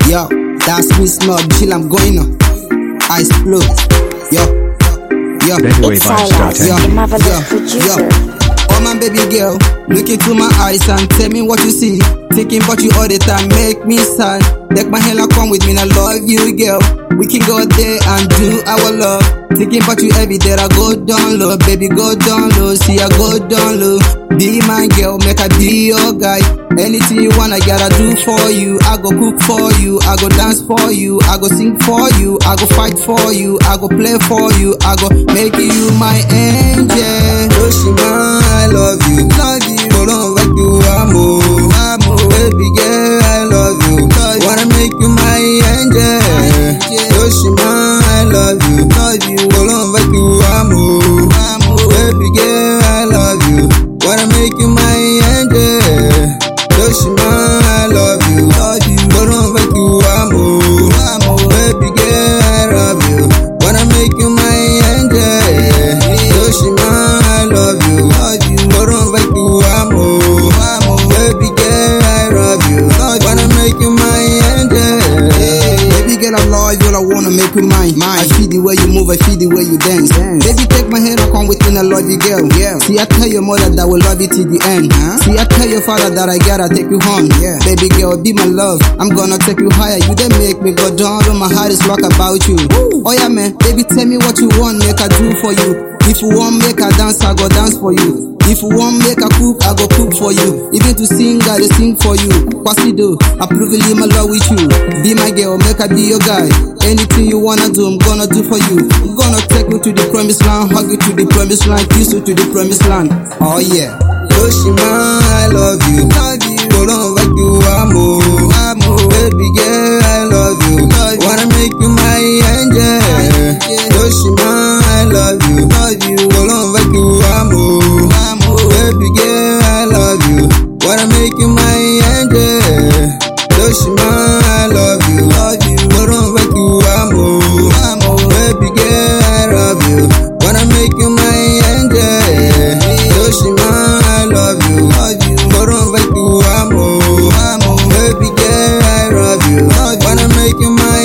Yo, that's me smell, chill, I'm going on. I explode. Yo. It's Silas, the marvelous producer. Oh my baby girl, look into my eyes and tell me what you see. Thinking about you all the time make me sad. Take my hand and come with me, I love you girl. We can go there and do our love. Thinking about you every day, I go down low. Baby go down low, see I go down low. Be my girl, make I be your guy. Anything you want, I gotta do for you. I go cook for you, I go dance for you, I go sing for you, I go fight for you, I go play for you, I go make you my angel. Oshima, I love you, hold on like you, amo, baby girl, I love you, wanna make you my angel. Oshima, I love you, hold on like you, amo, baby girl, I love you, wanna make you my angel. Oshima, I love you, hold on like you, amo, baby girl, I love you, wanna make you my angel. Oshima, I love you, hold on like you, amo, baby girl, I love you, wanna make you my angel. Baby girl, I love you, I wanna make you mine. I feel the way you move, I feel the way you dance. Baby, take my hand, I come within, I love you, girl. See, I tell your mother that will love you till the end. See, I tell your father that I gotta take you home. Baby girl, be my love, I'm gonna take you higher. You then make me go down, when my heart is rock about you. Oh yeah, man, baby, tell me what you want, make I do for you. If you want make I dance, I go dance for you. If you want make I cook, I go cook for you. Even to sing, I go sing for you. Quasido, I privilege my love with you. Be my girl, make I be your guy. Anything you wanna do, I'm gonna do for you. I'm gonna take you to the promised land, hug you to the promised land, kiss you to the promised land. Oh yeah. Oshima, I love you, hold on like you, amo, baby girl, I love you, wanna make you my angel. Oshima, I love you, hold on like you, amo, baby girl, I love you, wanna make you my angel. Oshima, I love you, hold on like you, amo, baby girl, I love you, wanna make you my angel. Oshima, I love you, hold on like you, amo, baby girl, I love you, wanna make you my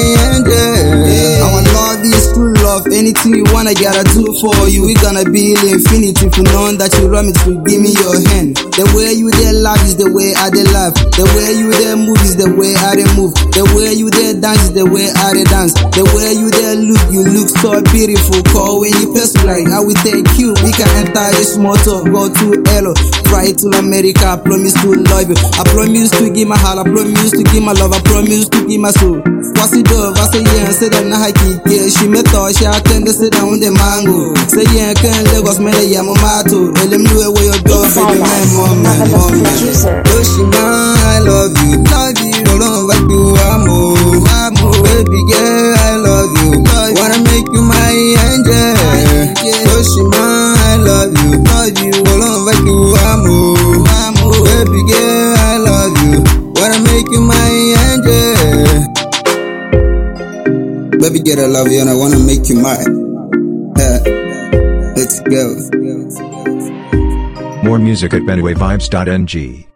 angel. Our love is true love, anything you want I gotta do for you. We gonna be in infinity, if you know that you love me to give me your hand. The way you there laugh is the way I dey laugh. The way you there move is the way I dey move. The way you there dance is the way I dey dance. The way you there look, you look so beautiful. Call when you pass me like I will take you. We can enter this motor, go to Hello, fly to America. I promise to love you, I promise to give my heart, I promise to give my love, I promise to give my soul. What's it dove? I say yeah, say that na haki. Yeah, she me thought she attend the sit down the mango. Say yeah, can Lagos me the yamamoto. Let them know where your dog baby man, mom. Oshima, I love you, hold on like you, amo, baby girl, I love you, wanna make you my angel. Oshima, I love you, hold on like you, amo, baby girl, I love you, wanna make you my angel. Baby girl, I love you and I wanna make you mine. Let's go. More music at BenueVibes.ng.